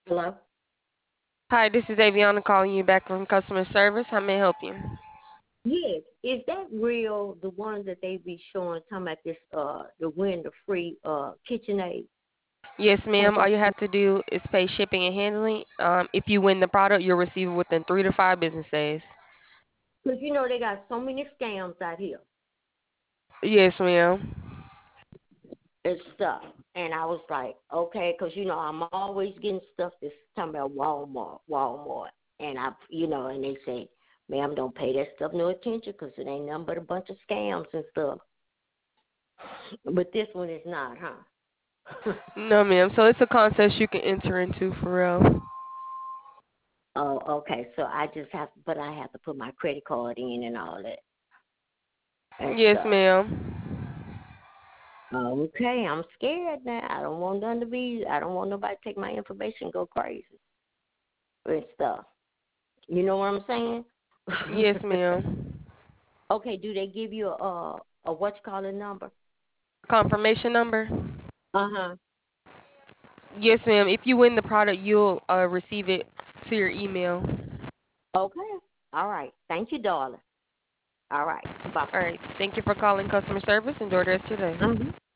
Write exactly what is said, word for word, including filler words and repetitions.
Hello? Hi, this is Aviana calling you back from customer service. How may I help you? Yes. Is that real? The one that they be showing, talking about this, uh, the win the free uh KitchenAid Yes, ma'am. All you promotion? have to do is pay shipping and handling. Um, if you win the product, you'll receive it within three to five business days. Because you know they got so many scams out here Yes, ma'am. and stuff. And I was like, okay, because you know I'm always getting stuff that's talking about Walmart, Walmart, and I, you know, and they say, ma'am, don't pay that stuff no attention because it ain't nothing but a bunch of scams and stuff. But this one is not, huh? No, ma'am. So it's a contest you can enter into for real. Oh, okay. So I just have, but I have to put my credit card in and all that and Yes, stuff. ma'am. Okay, I'm scared now. I don't want none to be. I don't want nobody to take my information and go crazy and stuff. You know what I'm saying? Yes, ma'am. Okay. Do they give you a a what you call a number? Confirmation number? Uh huh. Yes, ma'am. If you win the product, you'll uh, receive it to your email. Okay. All right. Thank you, darling. All right. Bye All bye. right. Thank you for calling customer service. Enjoy the rest of your day. Mm-hmm.